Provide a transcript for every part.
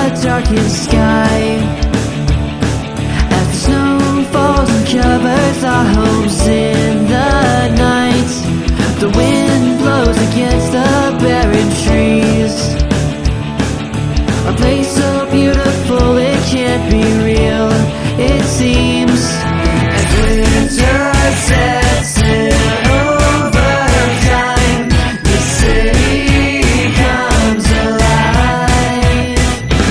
the darkest sky. As the snow falls and covers our homes in the night, the wind blows against the barren trees. A place so beautiful it can't be real, it seems. As winter sets in over time, the city comes alive.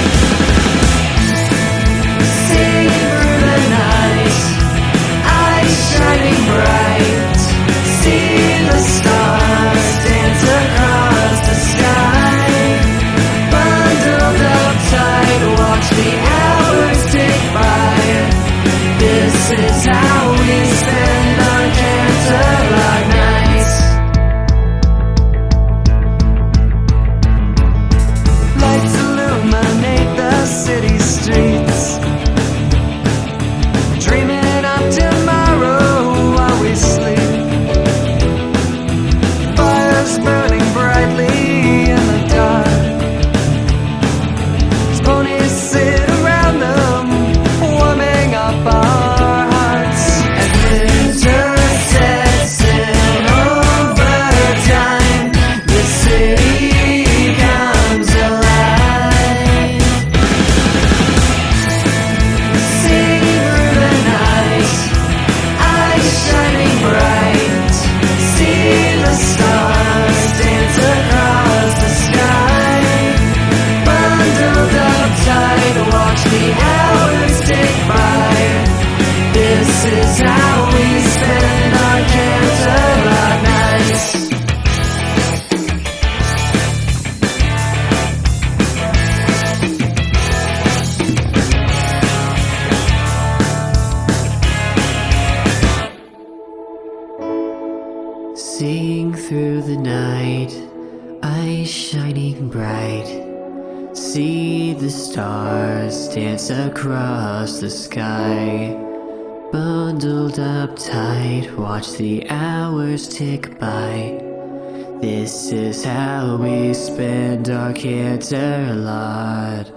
Sing through the night, eyes shining bright. See the stars dance across the sky. Bundled up tight, watch the hours tick by. This is how we spend our candlelight nights. Lights illuminate the city streets, dreaming of tomorrow while we sleep. Fires burning brightly in the dark. Ponies sit around them, warming up our hearts. As winter sets in over time, the city comes alive. Sing through the night, eyes shining bright. See the stars dance across the sky. Bundled up tight, watch the hours tick by. This is how we spend our candlelight nights. Seeing through the night, eyes shining bright. See the stars dance across the sky. Bundled up tight, watch the hours tick by. This is how we spend our candlelight.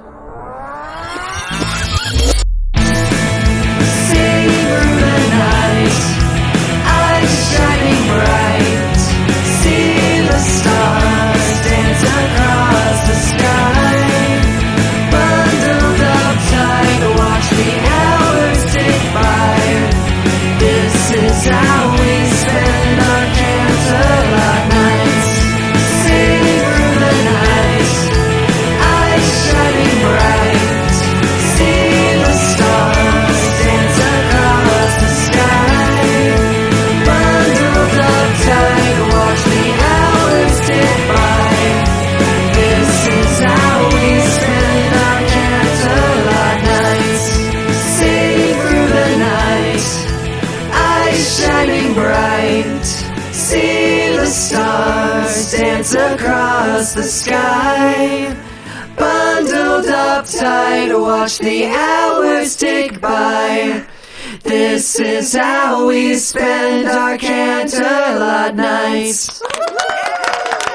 Sing through the night, eyes shining bright. See the stars dance across the sky. Bundled up tight, watch the hours tick by. This is how we spend our candlelight nights. Sing through the night, eyes shining bright. See the stars dance across the sky. Bundled up tight, watch the hours tick by. This is how we spend our candlelight nights. Sing through the night, eyes shining bright. See the stars dance across the sky. Bundled up tight, watch the hours tick by. This is how we spend our candlelight nights.